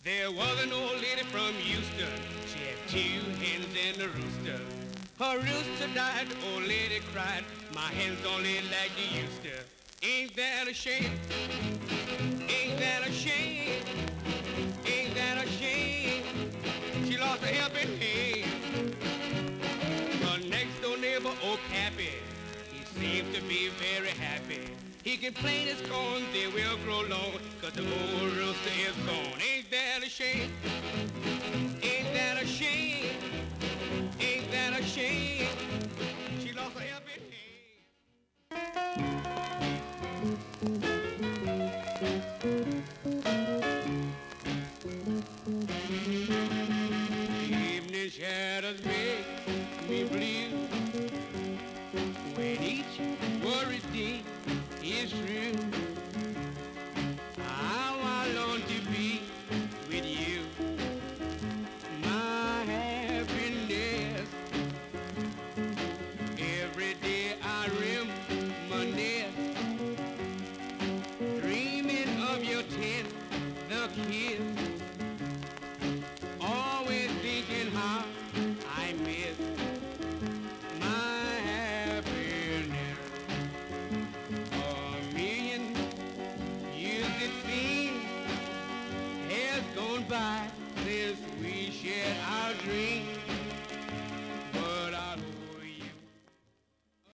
There was an old lady from Houston. She had two hens and a rooster. Her rooster died, the old lady cried. My hens don't lay like they used to. Ain't that a shame? Ain't that a shame? Ain't that a shame? She lost a helping hand. Her next door neighbor, old Pappy, he seemed to be very happy. He can plant his corn, they will grow long, 'cause the old rooster is gone. Ain't that a shame? Ain't that a shame? Ain't that a shame? She lost a helping hand. Evening shadows make me blue when each worry day is true. How I long to be with you, my happiness. Every day I reminisce, dreaming of your tender kiss. Always thinking how I miss my happiness. A million years it seems has gone by since we shared our dreams.